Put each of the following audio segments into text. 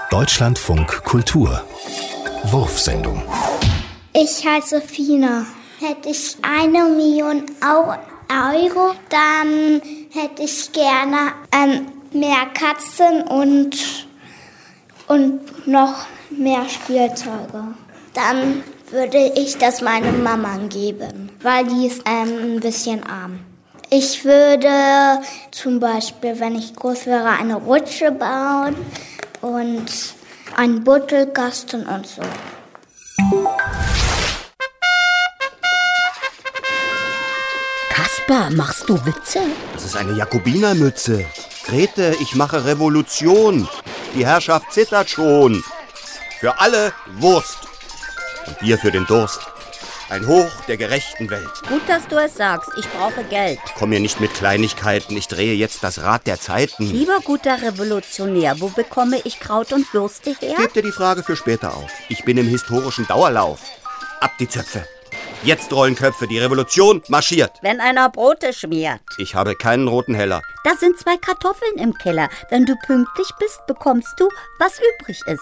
Deutschlandfunk Kultur Wurfsendung. Ich heiße Fina. Hätte ich 1 Million Euro, dann hätte ich gerne mehr Katzen und noch mehr Spielzeuge. Dann würde ich das meiner Mama geben, weil die ist ein bisschen arm. Ich würde zum Beispiel, wenn ich groß wäre, eine Rutsche bauen und einen Buttelkasten und so. Kaspar, machst du Witze? Das ist eine Jakobinermütze. Grete, ich mache Revolution. Die Herrschaft zittert schon. Für alle Wurst. Und Bier für den Durst. Ein Hoch der gerechten Welt. Gut, dass du es sagst. Ich brauche Geld. Komm mir nicht mit Kleinigkeiten. Ich drehe jetzt das Rad der Zeiten. Lieber guter Revolutionär, wo bekomme ich Kraut und Würste her? Gib dir die Frage für später auf. Ich bin im historischen Dauerlauf. Ab die Zöpfe. Jetzt rollen Köpfe. Die Revolution marschiert. Wenn einer Brote schmiert. Ich habe keinen roten Heller. Da sind 2 Kartoffeln im Keller. Wenn du pünktlich bist, bekommst du, was übrig ist.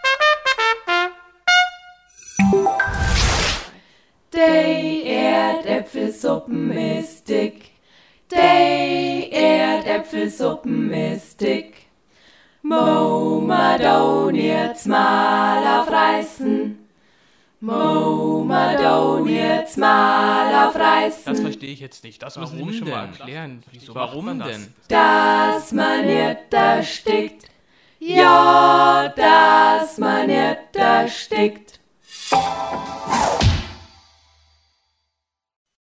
Die Erdäpfelsuppen ist dick. Die Erdäpfelsuppen ist dick. Mama down jetzt mal aufreißen. Mama down jetzt mal aufreißen. Das verstehe ich jetzt nicht. Das müssen Sie mir schon mal erklären. Warum denn? Dass man nicht erstickt. Ja, dass man nicht erstickt.